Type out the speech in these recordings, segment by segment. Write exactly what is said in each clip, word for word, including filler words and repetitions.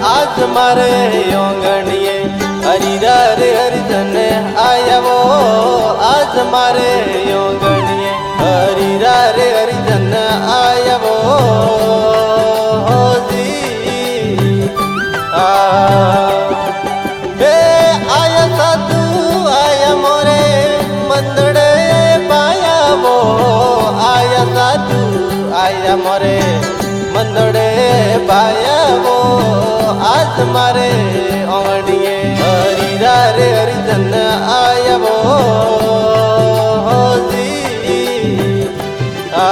आज मारे योंगणिए हरिरा रे हरिजन आया वो आज मारे योंगणिए हरिरा रे हरिजन आया वो जी आ बे आया साधु आया मोरे मंदड़े पाया वो आया साधु आया मोरे मंदड़े पाया वो आज मारे ओंगणिए हरिरा रे हरिजन आया वो जी आ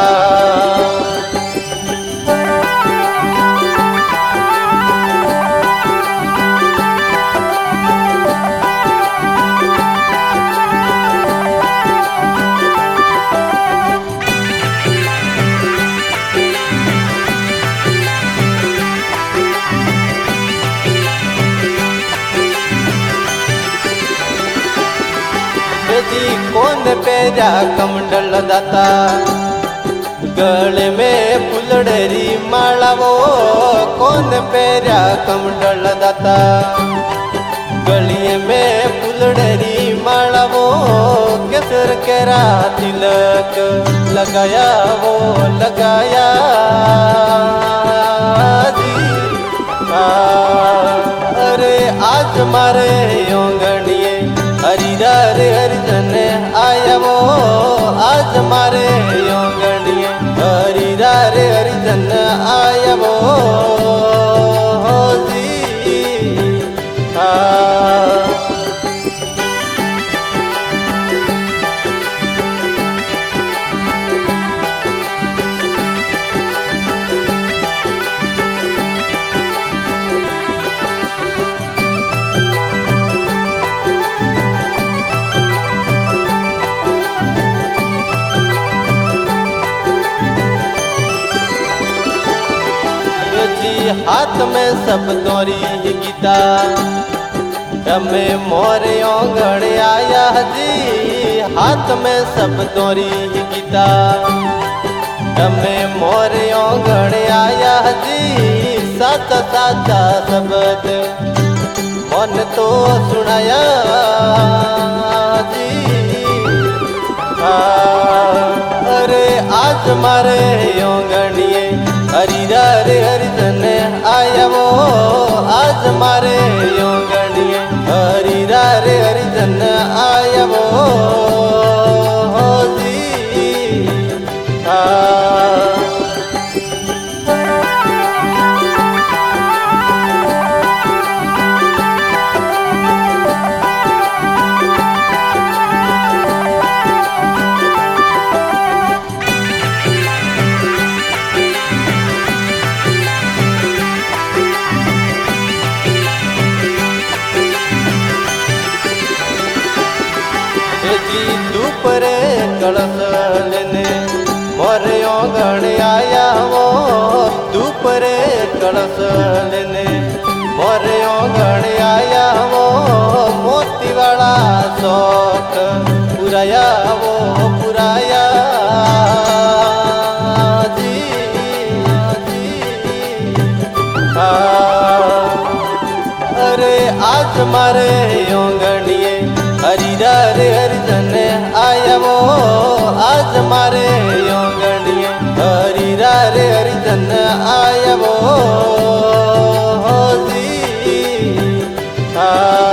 कौन पेरा कमंडल दाता गले में फुलड़ेरी माला वो कौन पेरा कमंडल दाता गलिए में फुलड़ेरी माला वो केसर केरा तिलक लगाया वो लगाया जी आ, अरे आज मारे योंगणिए हरिरा रे हरिजन आया वो आज मारे योंगणिए हरिरा रे हरिजन आया वो जी आ हाथ में सब तोरी गीता रमे मोर योंगण आया जी हाथ में सब तोरी गीता रमे मोर योंगण आया जी सात सात शब्द मन तो सुनाया जी आ, अरे आज मारे योंगणिए हरिरा रे हरिजन आया वो आज मारे योंगणिए हरिरा रे हरिजन आया वो जी आ दूपरे कलश लेने मोर योंगण आया वो दूपरे कलश लेने मोर योंगण आया वो मोती वाला शौक पुराया वो पुराया जी जी आ, अरे आज मारे योंगणिए हरिरा रे हरिजन आया वो आज मारे योंगणिए हरिरा रे हरिजन आया वो जी आ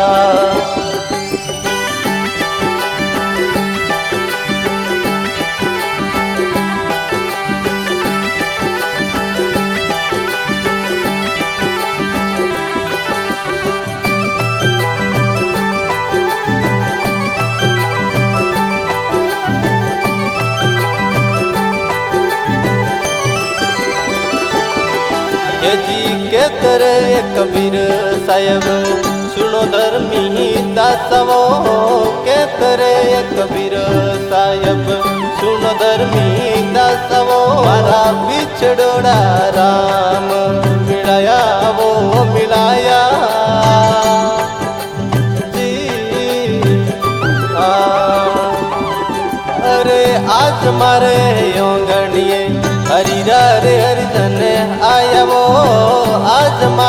जी के तेरे कबीर साहेब सुनो धर्मी दासवो के तेरे कबीर साहेब सुनो धर्मी दासवो मारा बिछड़ोड़ा राम मिलाया वो मिलाया जी आ, अरे आज मारे योंगणिए हरिरा रे हरिजन आया वो आज